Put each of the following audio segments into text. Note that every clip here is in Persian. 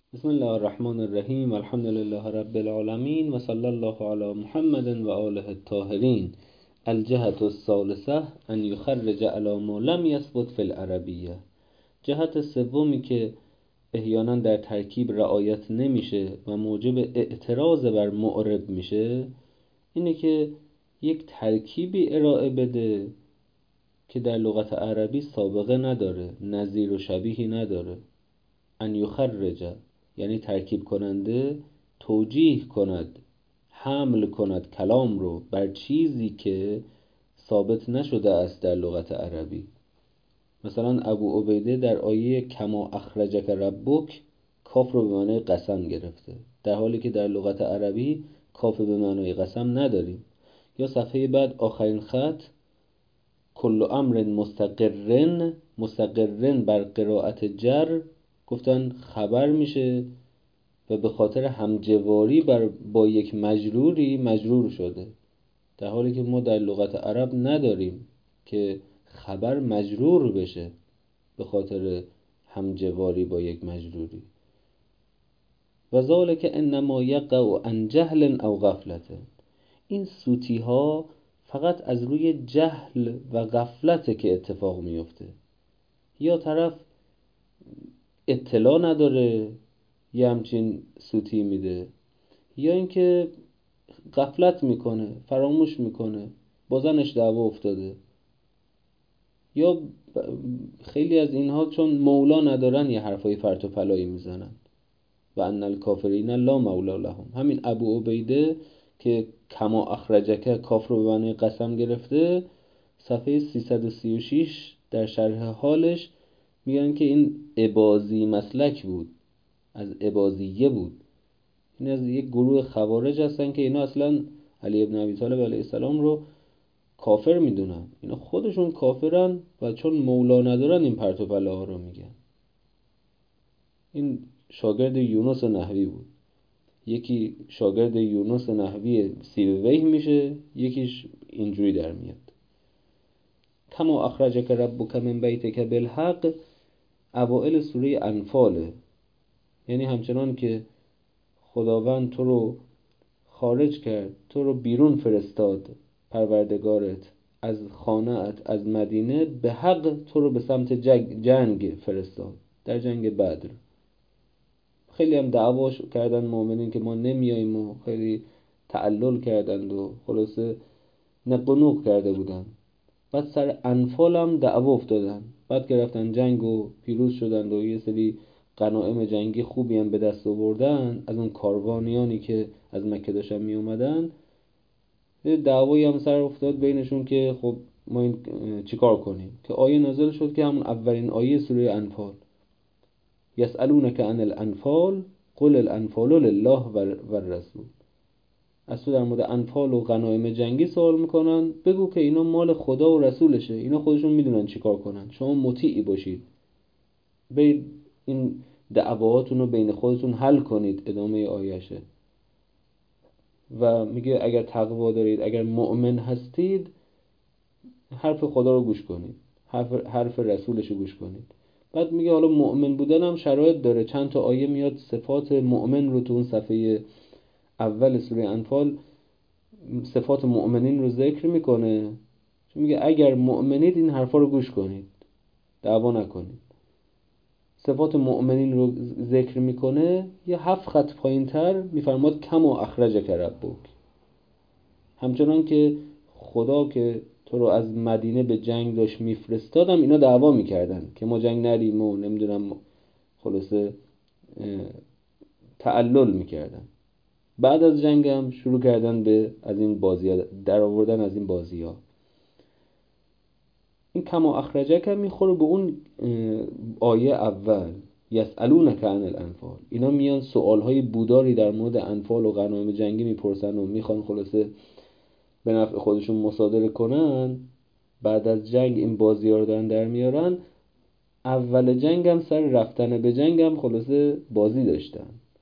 بسم الله الرحمن الرحیم. الحمد لله رب العالمین و صلی الله علی محمد و آله الطاهرین. الجهة الثالثة ان یخرج علی ما لم یثبت فی العربیه. جهت سومی که احیانا در ترکیب رعایت نمیشه و موجب اعتراض بر معرب میشه اینه که یک ترکیبی ارائه بده که در لغت عربی سابقه نداره، نظیر و شبیهی نداره. ان یخرج یعنی ترکیب کننده توجیه کند، حمل کند کلام رو بر چیزی که ثابت نشده است در لغت عربی. مثلا ابو عبیده در آیه کما اخرجک ربک کاف رو به معنای قسم گرفته، در حالی که در لغت عربی کاف به معنای قسم نداریم. یا صفحه بعد آخرین خط کل امر مستقرن بر قرائت جر گفتن خبر میشه و به خاطر همجواری با یک مجروری مجرور شده، در حالی که ما در لغت عرب نداریم که خبر مجرور بشه به خاطر همجواری با یک مجروری. و ذالک انما یقع عن جهل او غفلت. این سوتی ها فقط از روی جهل و غفلته که اتفاق میفته. یا طرف اطلاع نداره یه همچین سوتی میده، یا اینکه غفلت میکنه، فراموش میکنه، با زنش دعوا افتاده، یا خیلی از اینها چون مولا ندارن یه حرفای فرط و پلایی میزنن. و ان الکافرین لا مولا لهم. همین ابو عبیده که کما اخرجک کاف رو به معنی قسم گرفته، صفحه 336 در شرح حالش میگن که این اباضی مسلک بود، از اباضیه بود. این از یک گروه خوارج هستن که اینا اصلا علی ابن ابی طالب علیه السلام رو کافر میدونن. اینا خودشون کافرن و چون مولا ندارن این پرت و پلاها رو میگن. این شاگرد یونس نحوی بود. یکی شاگرد یونس نحوی سیبویه میشه، یکیش اینجوری در میاد. کما اخرجک ربک من بیتک بالحق اوائل سوره انفاله. یعنی همچنان که خداوند تو رو خارج کرد، تو رو بیرون فرستاد پروردگارت از خانه‌ات، از مدینه، به حق تو رو به سمت جنگ فرستاد در جنگ بدر. خیلی هم دعواش کردن مؤمنین که ما نمیاییم و خیلی تعلل کردند و خلاصه نقنوق کرده بودن. بعد سر انفال هم دعوا افتادن، بعد که رفتن جنگ و پیروز شدند و یه سری غنایم جنگی خوبی هم به دست آوردن از اون کاروانیانی که از مکه داشتن می اومدن. دعوایی هم سر افتاد بینشون که خب ما این چیکار کنیم، که آیه نازل شد که همون اولین آیه سوره انفال، یسألونک عن الانفال قل الانفال لله و الرسول. از تو در مورد انفال و غنایم جنگی سوال میکنن، بگو که اینا مال خدا و رسولشه، اینا خودشون میدونن چیکار کنن، شما مطیعی باشید، برید این دعواتون رو بین خودتون حل کنید. ادامه آیشه و میگه اگر تقوا دارید، اگر مؤمن هستید، حرف خدا رو گوش کنید، حرف رسولش رو گوش کنید. بعد میگه حالا مؤمن بودن هم شرایط داره. چند تا آیه میاد صفات مؤمن رو تو اون صفحه اول سوره انفال صفات مؤمنین رو ذکر میکنه، چون میگه اگر مؤمنید این حرفا رو گوش کنید، دعوا نکنید. صفات مؤمنین رو ذکر میکنه، یه 7 خط پایینتر میفرماد کما اخرجک ربک. همچنان که خدا که تو رو از مدینه به جنگ داشت میفرستادم، اینا دعوا میکردن که ما جنگ نریم و نمیدونم، خلاصه تعلل میکردن. بعد از جنگ هم شروع کردن به از این بازی ها در آوردن از این بازی ها. این کما اخرجک هم میخوره به اون آیه اول یسألونک عن الانفال. اینا میان سوال های بوداری در مورد انفال و غنایم جنگی میپرسن و میخوان خلاصه به نفع خودشون مصادره کنن. بعد از جنگ این بازی ها رو دارن در میارن. اول جنگ هم سر رفتن به جنگ هم خلاصه بازی داشتن.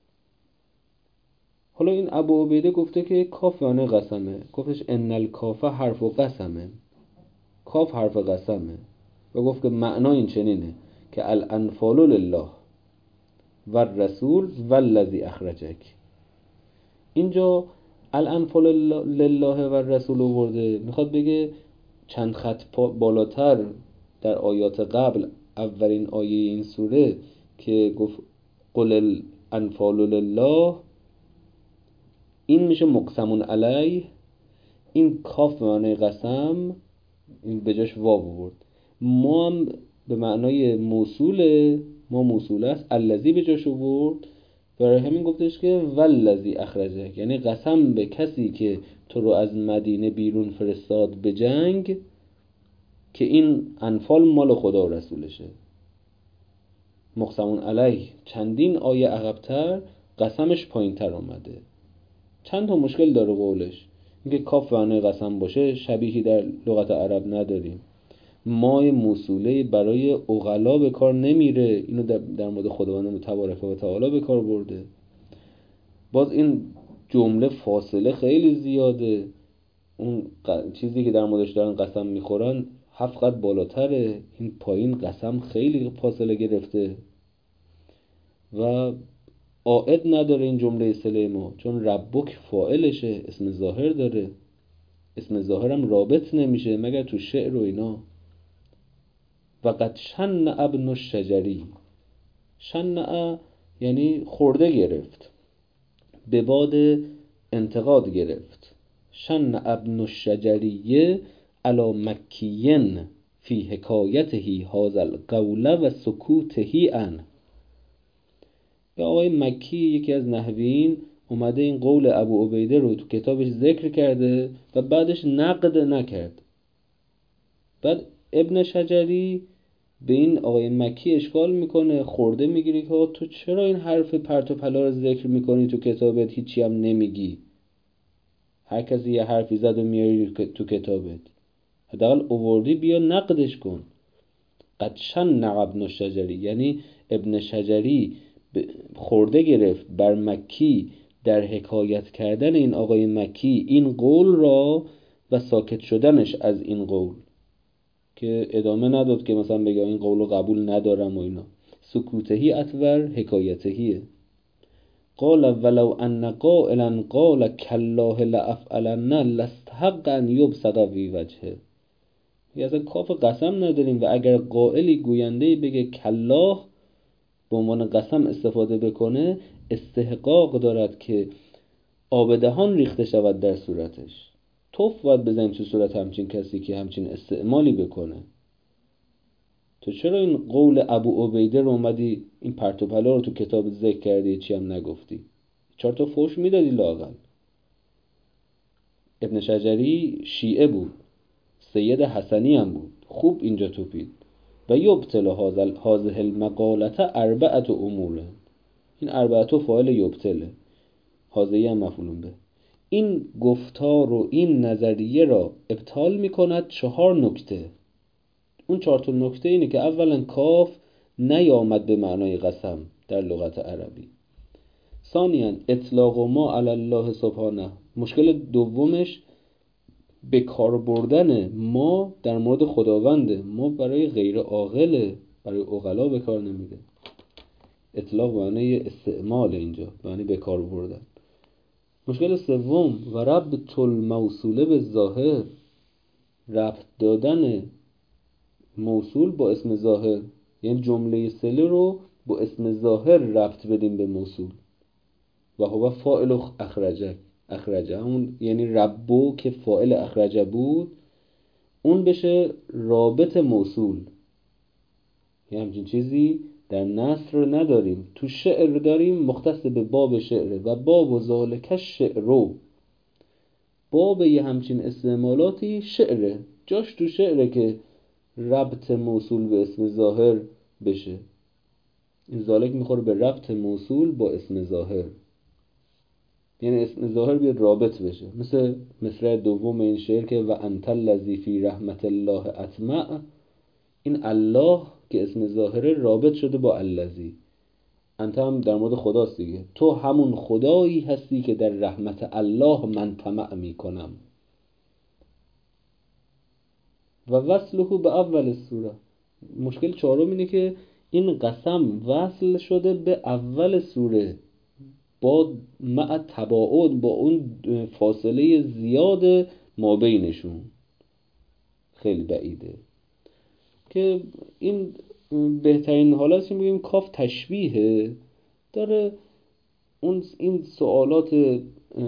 حالا این ابو عبیده گفته که کاف یعنی قسمه، گفتش ان الکاف حرف و قسمه، کاف حرف قسمه، و گفت که معنا این چنینه که الانفال لله، و رسول والذی اخرجک. اینجا الانفال لله و رسول آورده، میخواد بگه چند خط بالاتر در آیات قبل اولین آیه این سوره که گفت قل الانفال لله، این میشه مقسمون علیه، این کاف به معنای قسم، این به جاش واو آورد. ما هم به معنای موصوله، ما موصوله است، الذی به جاش آورد، برای همین گفتش که والذی اخرجک، یعنی قسم به کسی که تو رو از مدینه بیرون فرستاد به جنگ، که این انفال مال خدا و رسولشه. مقسمون علیه چندین آیه عقب‌تر قسمش پایین‌تر اومده. چند تا مشکل داره قولش، اینکه کاف معنای قسم باشه شبیهی در لغت عرب نداریم. مای موصوله برای عقلا به کار نمیره، اینو در مورد خداوند تبارک و تعالی به کار برده. باز این جمله فاصله خیلی زیاده، اون چیزی که در موردش دارن قسم میخورن 7 قد بالاتره، این پایین قسم خیلی فاصله گرفته و عائد نداره این جمله صله ما، چون ربک فاعلشه، اسم ظاهر داره، اسم ظاهرم رابط نمیشه مگر تو شعر و اینا. و قد شن ابن الشجری، شن یعنی خورده گرفت، به باد انتقاد گرفت. شن ابن الشجریه علی مکیین فی حکایته هذا القول و سکوته عنه. یا آقای مکی یکی از نحویین اومده این قول ابو عبیده رو تو کتابش ذکر کرده و بعدش نقد نکرد. بعد ابن شجری به این آقای مکی اشکال میکنه، خورده میگیری که تو چرا این حرف پرت و پلا رو ذکر میکنی تو کتابت، هیچی هم نمیگی، هر کسی یه حرفی زد و میاری تو کتابت، حداقل اووردی بیا نقدش کن. قد شن ابن الشجری، یعنی ابن شجری خورده گرفت بر مکی در حکایت کردن این آقای مکی این قول را و ساکت شدنش از این قول، که ادامه نداد که مثلا بگه این قول رو قبول ندارم و اینا. سکوتهی اطور حکایتهیه. قال ولو ان قائلا قال کالله لافعلن لاستحق ان یبصق فی وجهه. یعنی اصلا کاف قسم نداریم و اگر قائلی گوینده‌ای بگه کالله به عنوان قسم استفاده بکنه، استحقاق دارد که آب دهان ریخته شود در صورتش. توف باید بزنیم تو صورت همچین کسی که همچین استعمالی بکنه. تو چرا این قول ابو عبیده رو اومدی این پرت و پلا رو تو کتاب ذکر کردی، چی هم نگفتی؟ 4 تا فوش میدادی لااقل. ابن شجری شیعه بود، سید حسنی هم بود، خوب اینجا توپید. و یبطل هذه المقالة 4 امور. این 4 فاعل یبطله، هذه هم مفعول به. این گفتار و این نظریه را ابطال میکند 4 نکته. اون 4 تا نکته اینه که اولا کاف نیامد به معنای قسم در لغت عربی. ثانیاً اطلاق ما علی الله سبحانه. مشکل دومش به کار بردن ما در مورد خداونده، ما برای غیر عاقل، برای عقلا به کار نمیده. اطلاق معنی استعمال، اینجا معنی به کار بردن. مشکل سوم و ربط الموصوله به ظاهر، ربط دادن موصول با اسم ظاهر، یعنی جمله صله رو با اسم ظاهر ربط بدیم به موصول. و هو فاعل اخرجه همون، یعنی ربو که فاعل اخرجه بود اون بشه رابط موصول. یعنی همچین چیزی در نثر نداریم، تو شعر داریم مختص به باب شعره و باب و ذالک شعرو. باب یه همچین استعمالاتی شعره، جاش تو شعره که ربط موصول به اسم ظاهر بشه. این ذالک میخوره به ربط موصول با اسم ظاهر، یعنی اسم ظاهر بیاد رابط بشه. مثل مصرع دوم این شعر که و انت الذی فی رحمت الله اطمع، این الله که اسم ظاهره رابط شده با الذی. انت هم در مورد خداست دیگه، تو همون خدایی هستی که در رحمت الله من طمع میکنم. و وصله به اول سوره. مشکل 4 اینه که این قسم وصل شده به اول سوره با مع تباعد، با اون فاصله زیاد ما بینشون خیلی بعیده، که این بهترین حالتش میگیم کاف تشبیهه، داره این سوالات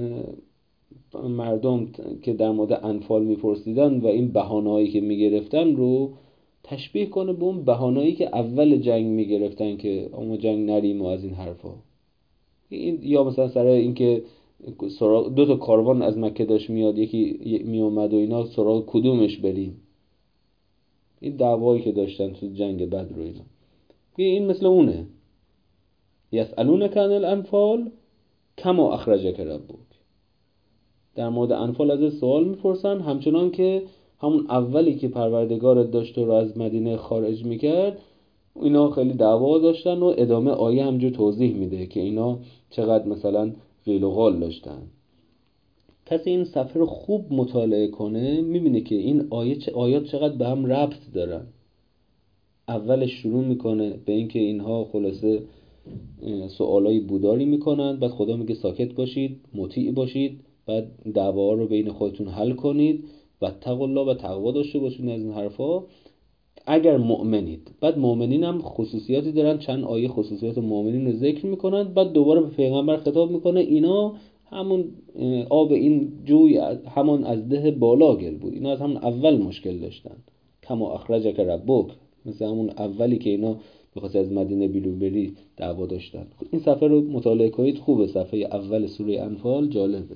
مردم که در مورد انفال میپرسیدن و این بهانه‌هایی که میگرفتن رو تشبیه کنه به اون بهانه‌ای که اول جنگ میگرفتن که ما جنگ نریم و از این حرفا. این یا مثلا سر این که دو تا کاروان از مکه داشت میاد، یکی میومد و اینا، سراغ کدومش بریم، این دعوایی که داشتن تو جنگ بدر و اینا. این مثل اونه، یسألونک عن الانفال کما اخرجک ربک، در مورد انفال از سوال میپرسن همچنان که همون اولی که پروردگارت داشت رو از مدینه خارج میکرد. اینا خیلی دعوا داشتن و ادامه آیه همجور توضیح میده که اینا چقدر مثلا قیل و قال داشتن. کسی این صفحه رو خوب مطالعه کنه میبینه که این آیات چقدر به هم ربط دارن. اولش شروع میکنه به اینکه اینها خلاصه سوالای بوداری میکنن، بعد خدا میگه ساکت باشید، مطیع باشید، بعد دعوا رو بین خودتون حل کنید و اتقوا الله و تقوا داشته باشید از این حرفا اگر مؤمنید. بعد مؤمنین هم خصوصیاتی دارن، چند آیه خصوصیات مؤمنین رو ذکر میکنن، بعد دوباره به پیغمبر خطاب میکنه اینا همون آب این جوی همون از ده بالا گل بود، اینا از همون اول مشکل داشتن. کما اخرجک ربک، مثل همون اولی که اینا بخواست از مدینه بیرون بری دعوا داشتن. این صفحه رو مطالعه کنید، خوبه، صفحه اول سوره انفال جالبه.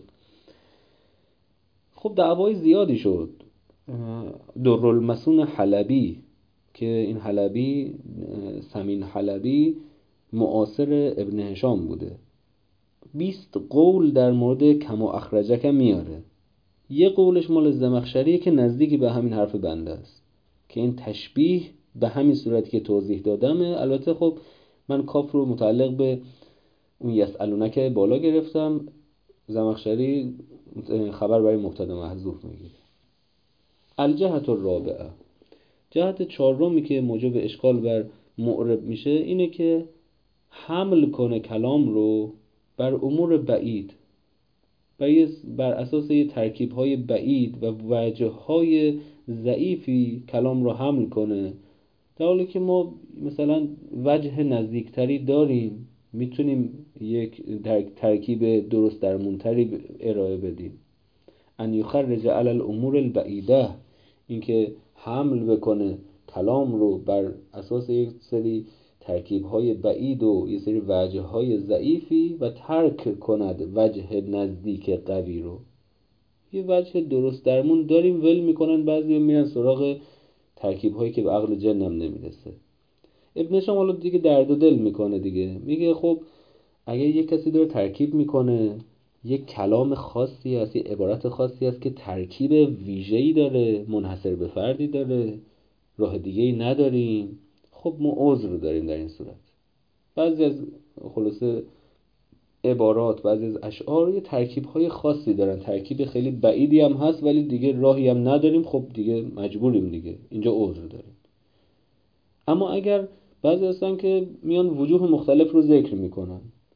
خب دعوای زیادی شد. درالمسون حلبی که این حلبی سمین حلبی معاصر ابن هشام بوده، 20 قول در مورد کما اخرجک میاره. یه قولش مال زمخشریه که نزدیکی به همین حرف بنده است که این تشبیه به همین صورتی که توضیح دادمه. البته خب من کاف رو متعلق به اون یسألونک بالا گرفتم، زمخشری خبر برای مبتدا محذوف میگیره. الجهت الرابعه، جهت چهارمی که موجب اشکال بر معرب میشه اینه که حمل کنه کلام رو بر امور بعید، بر اساس یه ترکیب‌های بعید و وجه‌های ضعیفی کلام رو حمل کنه، در حالی که ما مثلا وجه نزدیکتری داریم، میتونیم یک ترکیب درست درمونتری ارائه بدیم. ان یخرج علی الامور البعیده، اینکه حمل بکنه کلام رو بر اساس یک سری ترکیب‌های بعید و یک سری وجه‌های ضعیفی و ترک کند وجه نزدیک قوی رو. یه وجه درست درمون داریم، ول میکنن بعضی میرن سراغ ترکیب‌هایی که به عقل جنم نمیرسه. ابن هشام حالا دیگه درد و دل میکنه دیگه، میگه خب اگه یک کسی داره ترکیب میکنه، یک کلام خاصی هست، یک عبارت خاصی هست که ترکیب ویژه‌ای داره، منحصر به فردی داره، راه دیگه‌ای نداریم، خب ما عذر داریم در این صورت. بعضی از خلاصه عبارات، بعضی از اشعار یه ترکیب‌های خاصی دارن، ترکیب خیلی بعیدی هم هست ولی دیگه راهی هم نداریم، خب دیگه مجبوریم دیگه، اینجا عذر داریم. اما اگر بعضی هستن که میان وجوه مختلف رو ذکر میکنن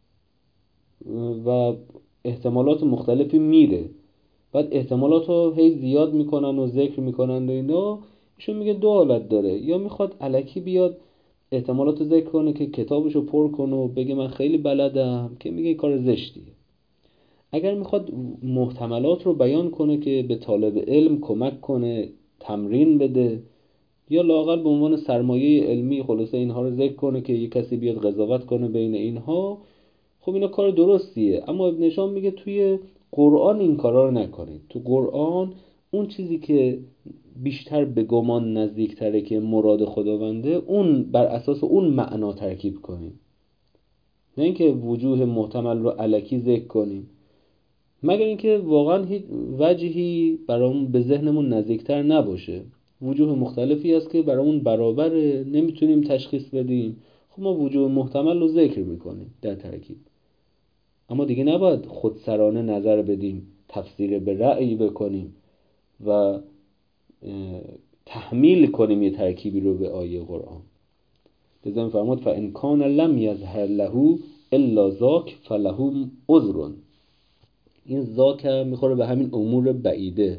و احتمالات مختلفی میره، بعد احتمالات رو هی زیاد میکنن و ذکر میکنن و اینا، ایشون میگه دو حالت داره، یا میخواد الکی بیاد احتمالات رو ذکر کنه که کتابشو پر کنه و بگه من خیلی بلدم، که میگه کار زشتیه. اگر میخواد محتملات رو بیان کنه که به طالب علم کمک کنه، تمرین بده، یا لااقل به عنوان سرمایه علمی خلاصه اینها رو ذکر کنه که یک کسی بیاد قضاوت کنه بین اینها، خب اینا کار درستیه. اما ابن هشام میگه توی قرآن این کارا رو نکنید. تو قرآن اون چیزی که بیشتر به گمان نزدیکتره که مراد خداونده، اون بر اساس اون معنا ترکیب کنیم، نه اینکه وجوه محتمل رو الکی ذکر کنیم، مگر اینکه واقعا هیچ وجهی برامون به ذهنمون نزدیکتر نباشه. وجوه مختلفی هست که برامون برابره، نمیتونیم تشخیص بدیم، خب ما وجوه محتمل رو ذکر میکنیم در ترکیب. اما دیگه نباید خودسرانه نظر بدیم، تفسیر به رأی بکنیم و تحمیل کنیم یه ترکیبی رو به آیه قرآن. لذا می‌فرماد فإن کان لم یظهر له الا ذاک فله عذر. این ذاک میخوره به همین امور بعیده.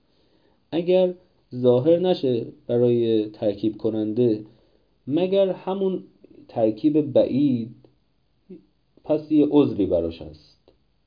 اگر ظاهر نشه برای ترکیب کننده مگر همون ترکیب بعید، پس یه عذری براش هست.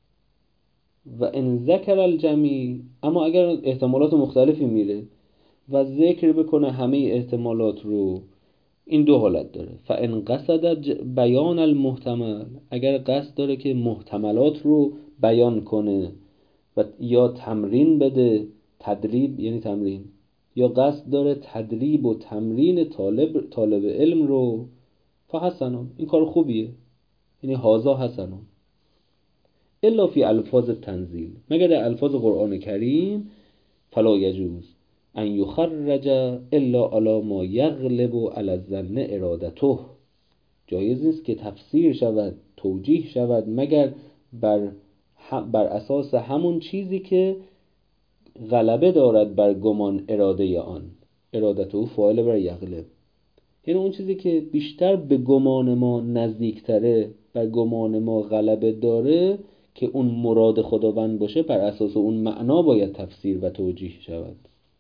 و ان ذکر الجمیع، اما اگر احتمالات مختلفی میره و ذکر بکنه همه احتمالات رو، این دو حالت داره. فان قصد بیان المحتمل، اگر قصد داره که محتملات رو بیان کنه و یا تمرین بده، تدریب یعنی تمرین، یا قصد داره تدریب و تمرین طالب علم رو، فحسنون، این کار خوبیه، یعنی هازا حسنون. الا فی الفاظ تنزیل، مگر در الفاظ قرآن کریم، فلا یجوز ان یخرج الا علی ما یغلب علی الظن ارادته، جایز نیست که تفسیر شود، توجیه شود مگر بر اساس همون چیزی که غلبه دارد بر گمان اراده آن. ارادته فاعل بر یغلب، یعنی اون چیزی که بیشتر به گمان ما نزدیکتره، بر گمان ما غلبه داره که اون مراد خداوند باشه، بر اساس اون معنا باید تفسیر و توجیه شود.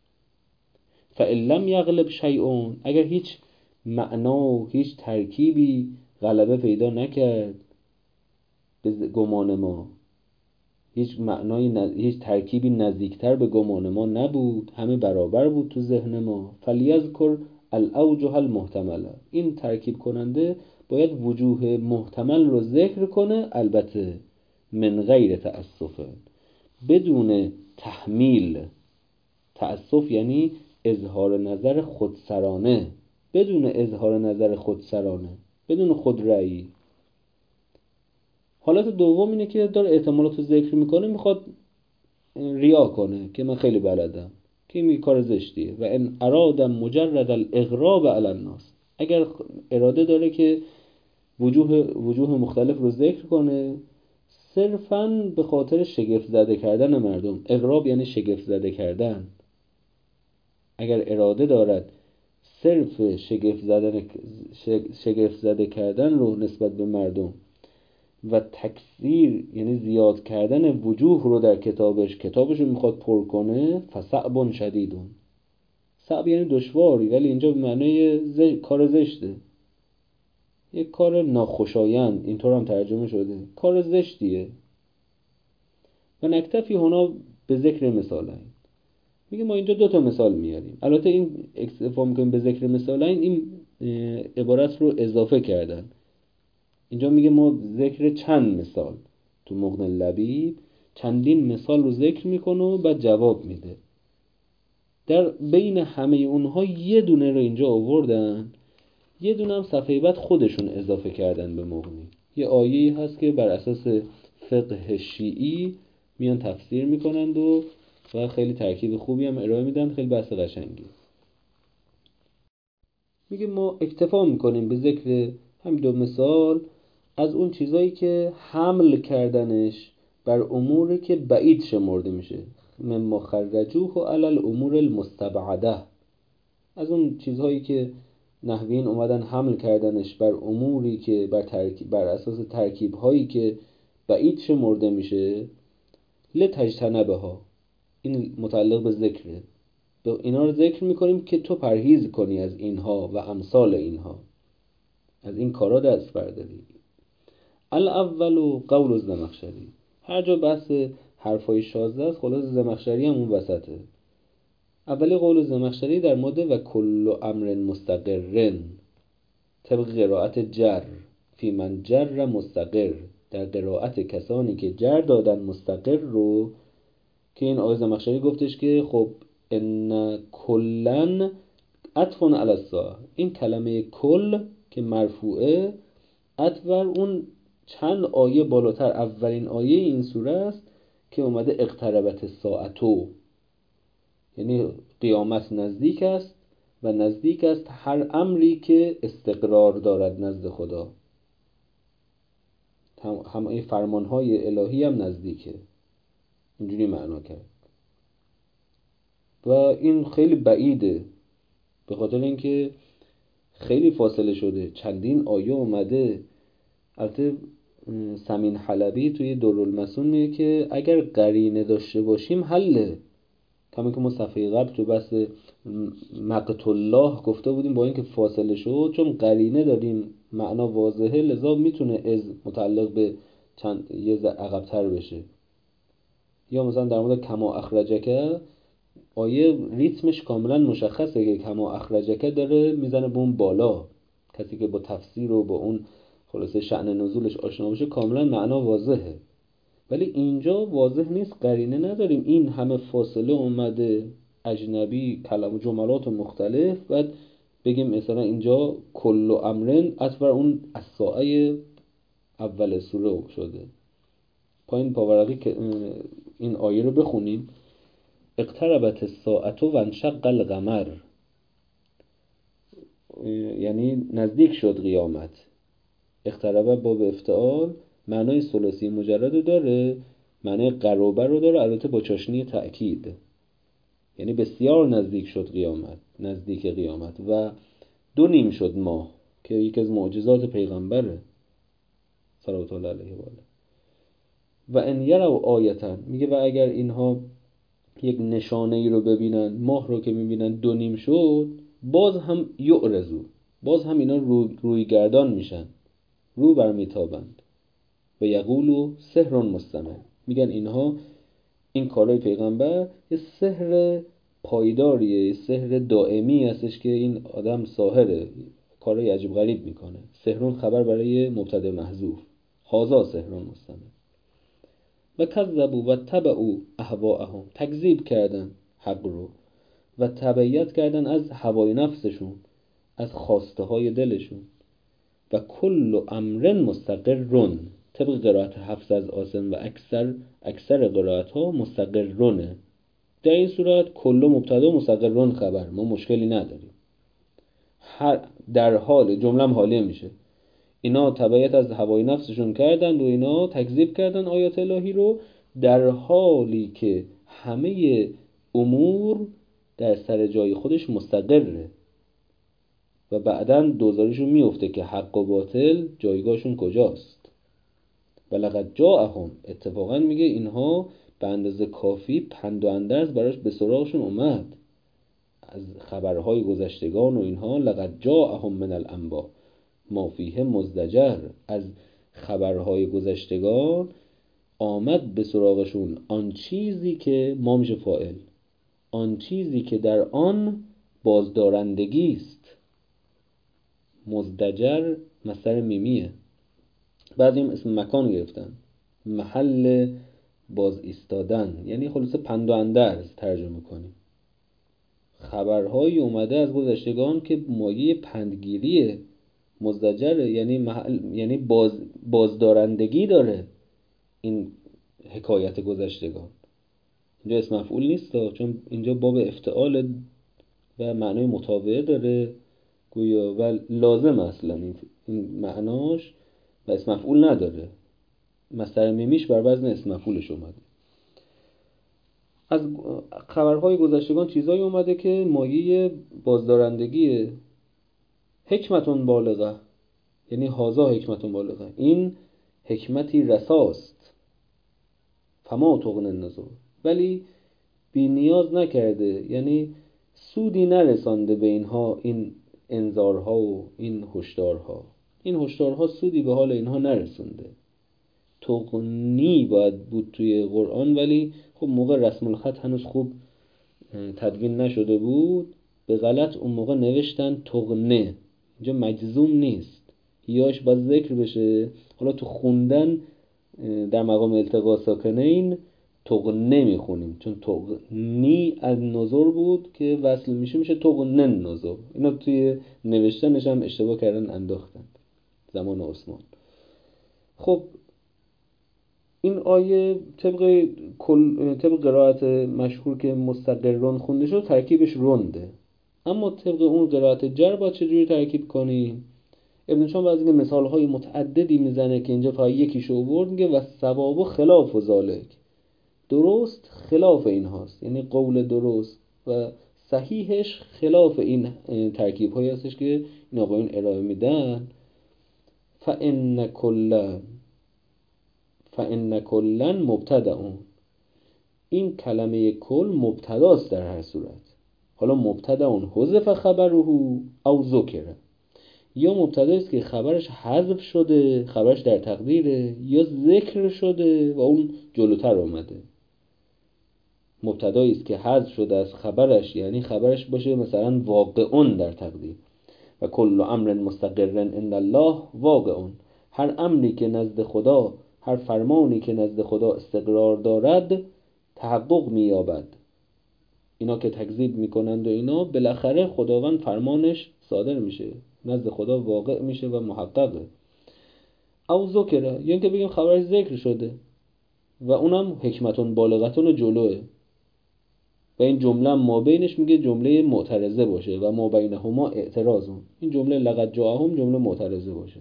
فإن لم یغلب شیء، اگر هیچ معنا و هیچ ترکیبی غلبه پیدا نکرد به گمان ما، هیچ معنای هیچ ترکیبی نزدیکتر به گمان ما نبود، همه برابر بود تو ذهن ما، فلیذکر الاوجه المحتمله، این ترکیب کننده باید وجوه محتمل رو ذکر کنه، البته من غیر تأسف، بدون تحمیل. تأسف یعنی اظهار نظر خودسرانه، بدون اظهار نظر خودسرانه، بدون خودرأیی. حالت دوم اینه که داره احتمالات رو ذکر میکنه، میخواد ریا کنه که من خیلی بلدم، که این کار زشتیه. و ان اراد مجرد الاغراب علی الناس، اگر اراده داره که وجوه مختلف رو ذکر کنه صرفاً به خاطر شگفت زده کردن مردم. اغراب یعنی شگفت زده کردن. اگر اراده دارد صرف شگفت زده کردن رو نسبت به مردم و تکثیر یعنی زیاد کردن وجوه رو در کتابش رو میخواد پر کنه، فصعب شدیدون. صعب یعنی دشواری، ولی اینجا به معنای کار زشته، یک کار ناخوشایند، اینطور هم ترجمه شده، کار زشتیه. و نکتفی هنا به ذکر مثالین، میگه ما اینجا 2 مثال میاریم. البته این اکتفا میکنیم به ذکر مثالین، این عبارت رو اضافه کردن. اینجا میگه ما ذکر چند مثال، تو مغنی اللبیب چندین مثال رو ذکر میکنه و بعد جواب میده. در بین همه اونها یه دونه رو اینجا آوردن، یه دونه هم صفحه بعد خودشون اضافه کردن به مغنی. یه آیه‌ای هست که بر اساس فقه شیعی میان تفسیر میکنند و خیلی ترکیب خوبی هم ارائه میدن، خیلی بحث قشنگی. میگه ما اکتفا میکنیم به ذکر هم 2 مثال از اون چیزایی که حمل کردنش بر اموری که بعید شمرده میشه، مما خرجوه علی الامور المستبعده، از اون چیزهایی که نحویین اومدن حمل کردنش بر اموری که بر اساس ترکیب هایی که بعید شمرده میشه، لتجتنبها، این متعلق به ذکره، اینا رو ذکر میکنیم که تو پرهیز کنی از اینها و امثال اینها، از این کارا دست برداری. الاول قول الزمخشری، هر جا بحث حرفای شاذ است خلاص زمخشری هم اون وسطه. اولی قول زمخشری در مورد و کل امر مستقر، طبق قرائت جر، فی من جر مستقر، در قرائت کسانی که جر دادن مستقر رو، که این آقای زمخشری گفتش که خب ان کلن عطف علی السا، این کلمه کل که مرفوعه عطف بر اون چند آیه بالاتر. اولین آیه این سوره است که اومده اقتربت الساعتو، یعنی قیامت نزدیک است و نزدیک است هر امری که استقرار دارد نزد خدا، همه فرمانهای الهی هم نزدیکه، اینجوری معنا کرد. و این خیلی بعیده، به خاطر اینکه خیلی فاصله شده، چندین آیه اومده. البته سمین حلبی توی دارالمسون میگه که اگر قرینه داشته باشیم حله. همون که ما صفحه قبل تو بحث مقت الله گفته بودیم، با اینکه فاصله شد چون قرینه داریم معنا واضحه، لذا میتونه از متعلق به چند یه عقب‌تر بشه. یا مثلا در مورد کما اخرجک آیه ریتمش کاملا مشخصه که کما اخرجک داره میزنه به اون بالا. کسی که با تفسیر و با اون خلاصه شأن نزولش آشنا باشه کاملا معنا واضحه. ولی اینجا واضح نیست، قرینه نداریم، این همه فاصله اومده، اجنبی، کلام و جملات مختلف، بعد بگیم مثلا اینجا کل و امرن اصلا اون الساعه اول سوره شده. پایین پاورقی که این آیه رو بخونیم: اقتربت الساعة و انشق القمر، یعنی نزدیک شد قیامت. اقتربه باب افتعال معنای ثلاثی مجرد رو داره، معنای قرابه رو داره، البته با چاشنی تأکید، یعنی بسیار نزدیک شد قیامت، نزدیک قیامت. و 2 نیم شد ماه که یکی از معجزات پیغمبره صلوات الله علیه و آله. و ان یروا آیه، میگه و اگر اینها یک نشانه ای رو ببینن، ماه رو که میبینن 2 نیم شد، باز هم یعرضو، باز هم اینا روی گردان میشن، رو برمیتابند. و یقولو سحر مستمر، میگن اینها این کارهای پیغمبر یه سحر پایداریه، یه سحر دائمی هستش که این آدم ساحره، کارهای عجیب غریب میکنه. سحرون خبر برای مبتدا محذوف، هازا سحر مستمر. و کذبوا و تبعوا اهواءهم، تکذیب کردن حق رو و تبعیت کردن از هوای نفسشون، از خواسته های دلشون. و کل امر مستقرن، طبق قرائت حفص از عاصم و اکثر قرائت ها مستقرونه. در این صورت کل مبتدا مستقرن خبر، ما مشکلی نداریم. در حال جمله حالیه میشه، اینا تبعیت از هوای نفسشون کردن و اینا تکذیب کردن آیات الهی رو، در حالی که همه امور در سر جای خودش مستقره و بعداً دوزاریشون میفته که حق و باطل جایگاهشون کجاست. و لقد جاءهم، اتفاقاً میگه اینها به اندازه کافی پند و اندرز براش به سراغشون اومد از خبرهای گذشتگان و اینها. لقد جاءهم من الانباء ما فیه مزدجر، از خبرهای گذشتگان آمد به سراغشون آن چیزی که ما میشه فاعل، آن چیزی که در آن بازدارندگی است. مزدجر مصدر میمیه، بعضیم اسم مکان گرفتن، محل باز ایستادن، یعنی خلاصه پند و اندرز ترجمه کنیم. خبرهایی اومده از گذشتگان که مایه پندگیریه. مزدجر یعنی بازدارندگی داره این حکایت گذشتگان. اینجا اسم مفعول نیست چون اینجا باب افتعال و معنای متابعه داره گویا و لازم اصلا این معناش و اسم مفعول نداره، مصدر میمیش بر وزن اسم مفعولش اومده. از خبرهای گذشتگان چیزایی اومده که مایه بازدارندگیه. حکمتون بالغه، یعنی هازا حکمتون بالغه، این حکمتی رساست. فما تغنی النذر، ولی بی نیاز نکرده، یعنی سودی نرسانده به اینها این انذارها و این هشدارها. این هشدارها سودی به حال اینها نرسونده. تغنی باید بود توی قرآن، ولی خب موقع رسم الخط هنوز خوب تدوین نشده بود، به غلط اون موقع نوشتن تغنه. اینجا مجزوم نیست، یاش باید ذکر بشه. حالا تو خوندن در مقام التقاء ساکنین تغنه میخونیم، چون تغنی از نظر بود که وصل میشه تغنن نظر. اینا توی نوشتنش هم اشتباه کردن انداختن زمان عثمان. خب این آیه طبق قرائت مشهور که مستقرون خونده شد ترکیبش رنده، اما طبق اون قرائت جر باید چجوری ترکیب کنیم؟ ابن شام بعضی که مثالهای متعددی میزنه که اینجا فقط یکیشو آورد، میگه و ثواب خلاف ذالک، درست خلاف این هاست، یعنی قول درست و صحیحش خلاف این ترکیب هایی هستش که این آقایون ارائه میدن. فإن کلا مبتدأ، این کلمه کل مبتداست در هر صورت. حالا مبتدأ حذف خبره او ذکر، یا مبتدا است که خبرش حذف شده، خبرش در تقدیره، یا ذکر شده و اون جلوتر اومده. مبتدایی است که حذف شده از خبرش، یعنی خبرش باشه مثلا واقعون در تقدیر. و کل امر مستقر عند الله واقعون، هر امری که نزد خدا، هر فرمانی که نزد خدا استقرار دارد تحقق می‌یابد. اینا که تکذیب میکنند و اینا، بالاخره خداوند فرمانش صادر میشه، نزد خدا واقع میشه و محققه. او ذکره، یعنی که بگیم خبرش ذکر شده و اونم حکمتون بالغتون جلوه و این جمله ما بینش میگه جمله معترضه باشه و ما بینهما اعتراضون. این جمله لقد جاءهم جمله معترضه باشه.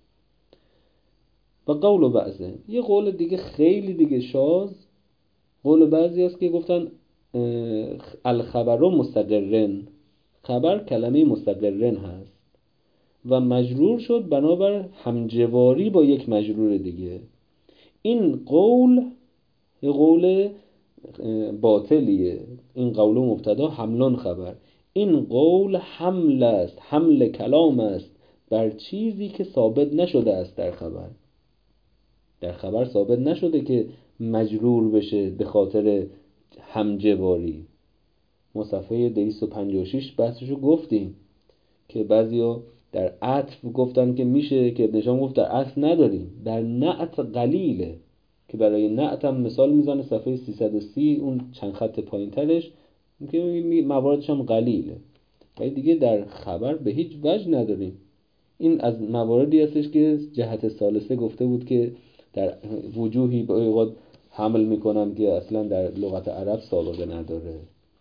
و قول بعضه، یه قول دیگه خیلی دیگه شاذ، قول بعضی است که گفتن الخبر مستقرن، خبر کلمه مستقرن هست و مجرور شد بنابر همجواری با یک مجرور دیگه. این قول یه قول باطلیه. این قول مبتدا حملون خبر، این قول حمل است، حمل کلام است بر چیزی که ثابت نشده است در خبر. در خبر ثابت نشده که مجرور بشه به خاطر همجواری. ما صفحه 256 بحثشو گفتیم که بعضیا در عطف گفتن که میشه، که ابن هشام گفت در عطف نداریم، در نعت قلیله، که برای نعت هم مثال میزنه صفحه 330 اون چند خط پایین ترش که مواردش هم قلیله، ولی دیگه در خبر به هیچ وجه نداریم. این از مواردی هستش که جهت ثالثه گفته بود که در وجوهی به اوقات حمل میکنن که اصلا در لغت عرب سابقه نداره.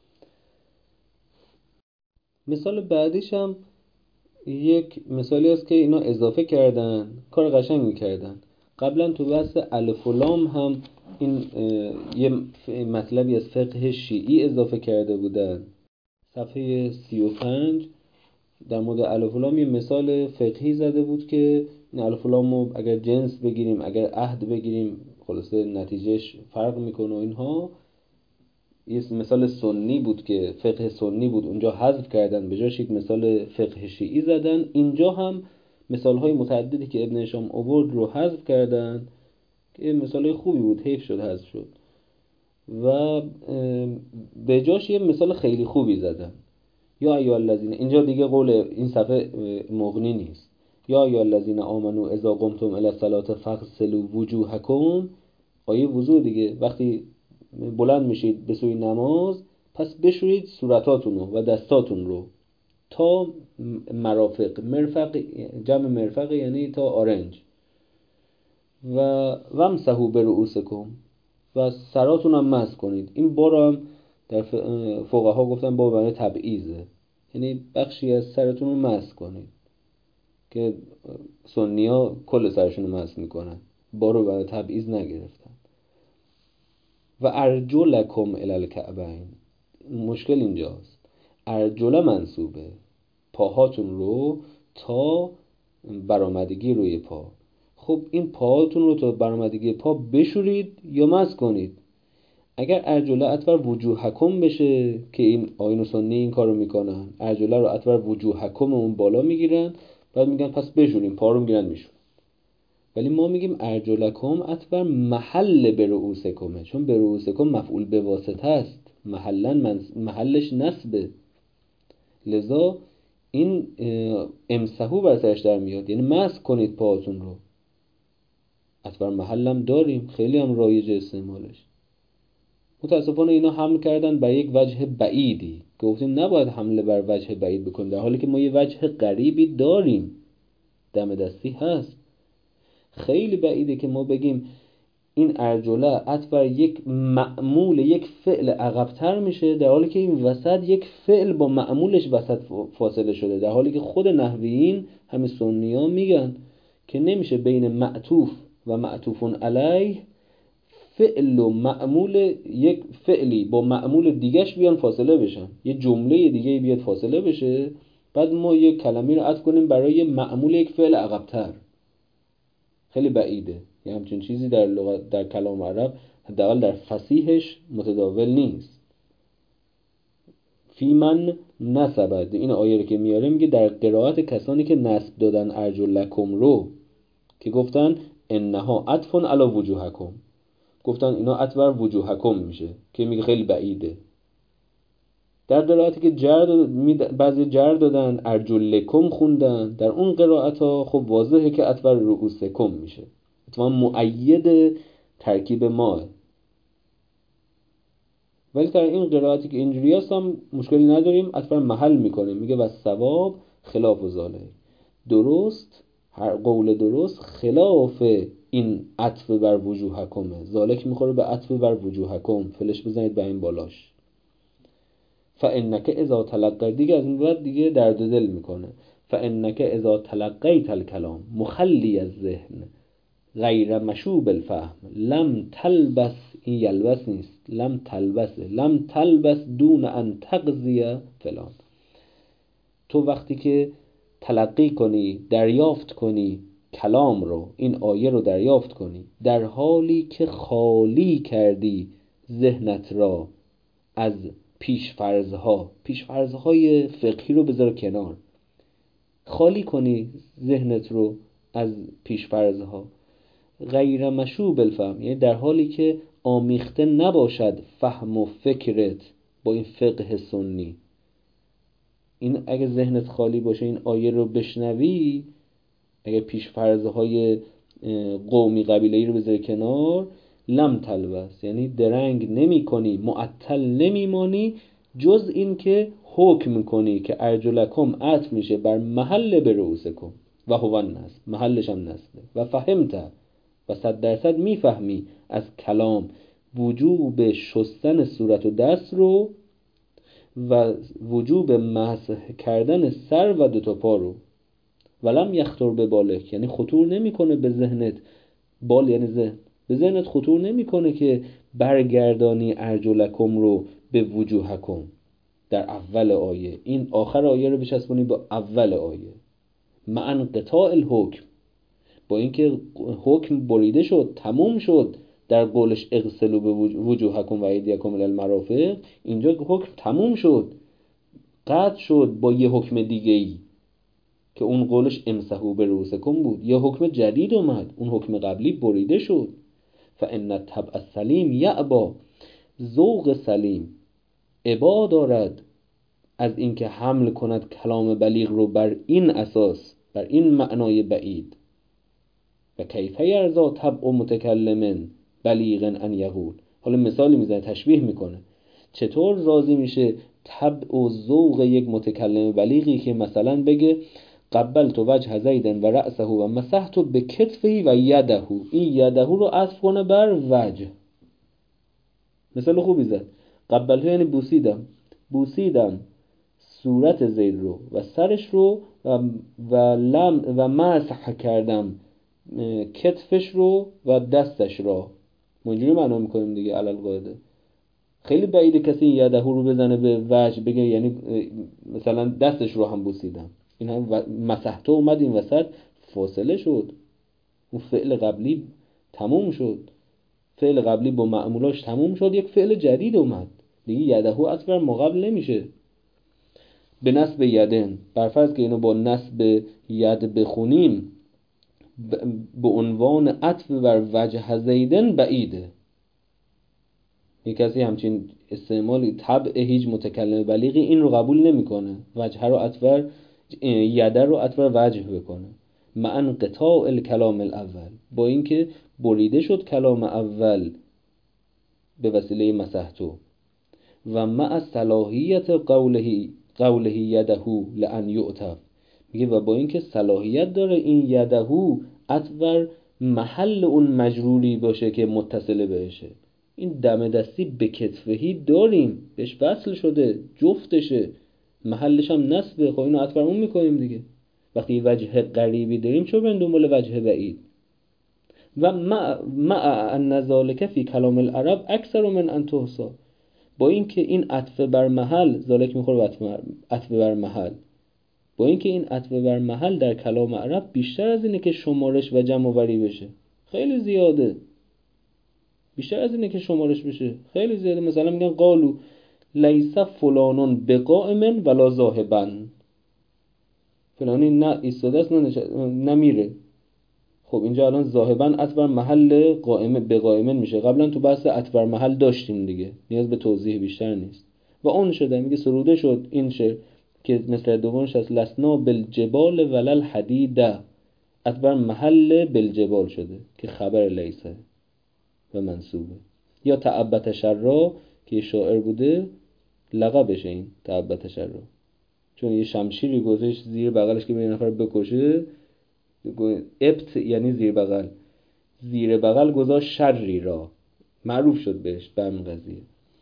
مثال بعدیش هم یک مثالی است که اینا اضافه کردن، کار قشنگی کردن. قبلا تو بحث الف و لام هم این یه مطلبی از فقه شیعی اضافه کرده بودن. صفحه 35 در مورد الف و لام یه مثال فقهی زده بود که این الف و لام رو اگر جنس بگیریم، اگر عهد بگیریم، خلاصه نتیجهش فرق میکنه و اینها. یه مثال سنی بود که فقه سنی بود، اونجا حذف کردن، به جاش یک مثال فقه شیعی زدن. اینجا هم مثال‌های متعددی که ابن هشام آورد رو حذف کردن که مثال‌های خوبی بود، حیف شد حذف شد، و به جاش یه مثال خیلی خوبی زدن. یا ایها الذین، اینجا دیگه قول این صفحه مغنی نیست. یا ایها الذین آمنوا اذا قمتم الی الصلاة فاغسلوا وجوهکم، آیه وضو دیگه، وقتی بلند میشید به سوی نماز پس بشورید صورتاتون رو و دستاتون رو تا مرافق. مرفق جمع مرفق یعنی تا آرنج. و وامسحوا برؤوسکم، و سراتون هم مسح کنید. این بار هم در فقها گفتن با معنی تبعیضه، یعنی بخشی از سرتون رو مسح کنید، که سنی‌ها کل سرشون رو مسح میکنن، بارو برای تبعیض نگرفتن. و ارجلکم الی الکعبین، مشکل اینجاست، ارجل منصوبه، پاهاتون رو تا برآمدگی روی پا. خب این پاهاتون رو تا برآمدگی پا بشورید یا مسح کنید. اگر ارجل اطور وجوهکم بشه که این آیین و سنی این کارو میکنن، ارجل رو اطور وجوهکم اون بالا میگیرن، بعد میگن پس بشوریم، پا رو میگیرن میشورن. ولی ما میگیم ارجلکم اطور محل برؤوسکمه، چون برؤوسکم مفعول به واسطه است، محلش نصبه، لذا این امسحو بر سرش در میاد، یعنی مسح کنید پاهاتون رو. اطور محلم داریم، خیلی هم رایج استعمالش. متاسفانه اینا حمل کردن بر یک وجه بعیدی، گفتیم نباید حمله بر وجه بعید بکنیم، در حالی که ما یه وجه قریبی داریم، دم دستی هست. خیلی بعیده که ما بگیم این ارجله اطور یک معمول یک فعل عقب‌تر میشه، در حالی که این وسط یک فعل با معمولش وسط فاصله شده، در حالی که خود نحویین همین سنی‌ها میگن که نمیشه بین معطوف و معطوفون علیه فعل و معمول یک فعلی با معمول دیگهش بیان فاصله بشن، یه جمله دیگه بیاد فاصله بشه، بعد ما یک کلمه رو عطف کنیم برای معمول یک فعل عقب‌تر. خیلی بعیده. یه همچین چیزی در لغت، در کلام عرب حداقل در فصیحش متداول نیست. فی من نسبد، این آیه رو که میاره میگه در قرائت کسانی که نسب دادن ارجلکم رو، که گفتن انها عطف علی وجوهکم، گفتن اینا عطف بر وجوهکم میشه، که میگه خیلی بعیده. در قرائتی که بعضی جر دادن ارجلکم خوندن، در اون قرائت ها خب واضحه که عطف بر رؤوسکم میشه، اتفاقا مؤید ترکیب ما. ولی در این قرائتی که اینجوری هست هم مشکلی نداریم، عطف بر محل میکنه، میگه و ثواب خلاف ذالک، درست، هر قول درست خلاف این عطف بر وجوهکمه. ذالک میخوره به عطف بر وجوهکم، فلش بزنید به این بالاش. فانک اذا تلقی، دیگه از این بعد دیگه درد دل میکنه. فانک اذا تلقیت الکلام مخلی الذهن غیر مشوب الفهم لم تلبس، این یلبس نیست، لم تلبسه، لم تلبس دون ان تقضی فلان. تو وقتی که تلقی کنی، دریافت کنی کلام رو، این آیه رو دریافت کنی، در حالی که خالی کردی ذهنت را از پیشفرضهای فقهی رو بذار کنار، خالی کنی ذهنت رو از پیشفرضها، غیر مشوب الفهم، یعنی در حالی که آمیخته نباشد فهم و فکرت با این فقه سنی. این اگه ذهنت خالی باشه، این آیه رو بشنوی، اگه پیشفرضهای قومی قبیله‌ای رو بذاری کنار، لم تلبس، یعنی درنگ نمی کنی، معطل نمی مانی، جز این که حکم کنی که ارجلکم عطف میشه بر محل برؤوسکم و هو النصب، محلش هم نصبه. و فهمت، و 100% میفهمی از کلام وجوب شستن صورت و دست رو و وجوب مسح کردن سر و دوتا پا رو. ولم یخطر به بالک، یعنی خطور نمیکنه به ذهنت، بال یعنی ذهن، به ذهنت خطور نمیکنه که برگردانی ارجلکم رو به وجوهکم در اول آیه، این آخر آیه رو بچسبونی با اول آیه. مع انقطاع الحکم، با اینکه حکم بریده شد، تموم شد در قولش اغسلوا به وجوهکم و ایدیکم الی المرافق، اینجا حکم تموم شد، قطع شد با یه حکم دیگه‌ای که اون قولش امسحوا برؤوسکم بود، یه حکم جدید اومد، اون حکم قبلی بریده شد. فان الطبع السلیم یعبا، ذوق سلیم ابا دارد از اینکه حمل کند کلام بلیغ رو بر این اساس، بر این معنای بعید. و کیف یرضا طبع متکلم بلیغ ان یقول، حالا مثالی میزنه، تشبیه میکنه، چطور راضی میشه طبع و ذوق یک متکلم بلیغی که مثلا بگه قبلت وجه زید و رأسه و مسحت بکتفه و یده، این یده رو عطف کنه بر وجه. مثال خوبی زد، قبلت یعنی بوسیدم صورت زید رو و سرش رو و مسح کردم کتفش رو و دستش را. ما اینجوری معنا میکنیم دیگه علل قاعده. خیلی بعیده کسی این یده رو بزنه به وجه بگه یعنی مثلا دستش رو هم بوسیدم. این هم مسحته اومد این وسط، فاصله شد، اون فعل قبلی تموم شد، فعل قبلی با معمولاش تموم شد، یک فعل جدید اومد دیگه، یده اصلا ما قبل نمیشه. به نسب یدن، برفرض که اینو با نسب ید بخونیم، به عنوان عطف بر وجه زیدن بعیده. یک کسی همچین استعمالی طبع هیچ متکلم بلیغی این رو قبول نمیکنه، وجه رو عطف بر یده رو عطف بر وجه بکنه. مع انقطاع الکلام الاول، با اینکه بریده شد کلام اول به وسیله مسحتو، و مع صلاحیت قوله یده لان یعطف، میگه و با اینکه صلاحیت داره این یده عطف بر محل اون مجروری باشه که متصل بهشه. این دم دستی به کتفهی داریم، بهش وصل شده، جفتشه، محلش هم نصبه، خب اینو عطف بر اون میکنیم دیگه. وقتی وجه قریبی داریم چون بریم دنبال وجه بعید؟ و مع ان ذلک فی کلام العرب اکثر من ان تحصى. با اینکه این عطف بر محل، ذالک میخوره به عطف بر محل، با اینکه این عطف بر محل در کلام عرب بیشتر از اینه که شمارش و جمع آوری بشه، خیلی زیاده، بیشتر از اینه که شمارش بشه، خیلی زیاده. مثلا میگن قالو لیس فلانون بقائم ولا ذاهبا، فلانی نه ایستاده است نه میره. خب اینجا الان ذاهبا عطف بر محل قائم به قائمن میشه. قبلا تو بحث عطف بر محل داشتیم دیگه، نیاز به توضیح بیشتر نیست. و اون شده میگه سروده شد این شعر که مثل دومش از لسنا بالجبال ولل حدید، عطف بر محل بالجبال شده که خبر لیسه و منصوبه. یا تعبت شرا که شاعر بوده لقبش این تعبت شرا، چون یه شمشیری گذاشت زیر بغلش که به یه نفر بکشه، ابت یعنی زیر بغل، زیر بغل گذاشت شری را، معروف شد بهش به همین قضیه.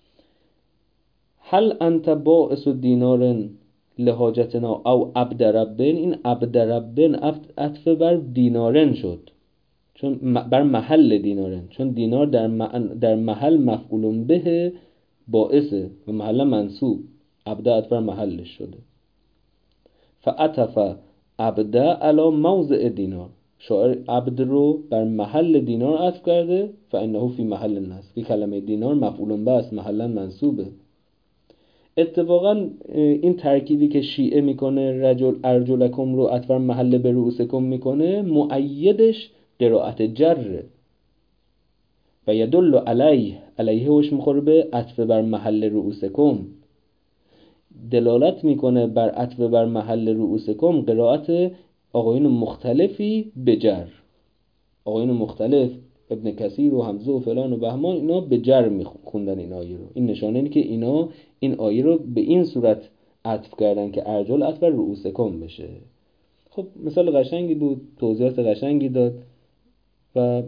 هل انت باعث دینار لحاجتنا او عبد ربن، این عبد ربن عطف بر دینارن شد، چون بر محل دینارن، چون دینار در محل مفعول به باعثه و محل منصوب، عبد عطف بر محلش شده. فعطف عبد علی موضع دینار، شاعر عبد رو بر محل دینار عطف کرده. فانه فی محل النصب، که کلمه دینار مفعول به است، محلا منصوبه. اتفاقا این ترکیبی که شیعه میکنه رجل ارجلکم رو عطف بر محل به رؤوسکم میکنه، مؤیدش قرائت جره و یدل علیه وش میخوره به عطف بر محل رؤوسکم، دلالت میکنه بر عطف بر محل رؤوسکم قرائت آقایون مختلفی به جر. آقایون مختلف ابن کثیر و حمزه و فلان و بهمان اینا به جر میخوندن این آیه رو. این نشانه اینه که اینا این آیه رو به این صورت عطف کردن که ارجل عطف بر رؤوسکم بشه. خب مثال قشنگی بود، توضیحات قشنگی داد و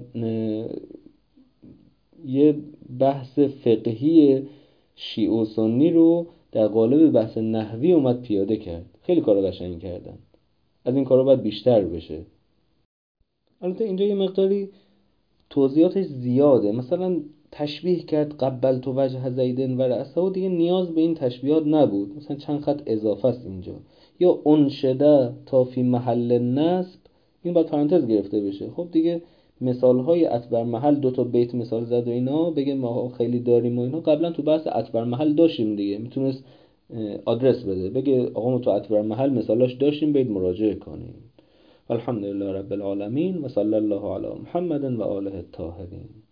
یه بحث فقهی شیعه و سنی رو در قالب بحث نحوی اومد پیاده کرد. خیلی کار قشنگی کردن، از این کارا باید بیشتر بشه. البته اینجا یه مقداری توضیحاتش زیاده، مثلا تشبیه کرد قبلت وجه زیدن و رأسه و دیگه نیاز به این تشبیهات نبود، مثلا چند خط اضافه است اینجا. یا انشده تا فی محل نصب، این باید پرانتز گرفته بشه. خب دیگه مثالهای عطف بر محل، 2 تا بیت مثال زد و اینا، بگه ما خیلی داریم و اینا، قبلا تو بحث عطف بر محل داشتیم دیگه، میتونست آدرس بده بگه آقا ما تو عطف بر محل مثالاش داشتیم، برید مراجعه کنیم. الحمدلله رب العالمین و صلی الله علی محمد و آله الطاهرین.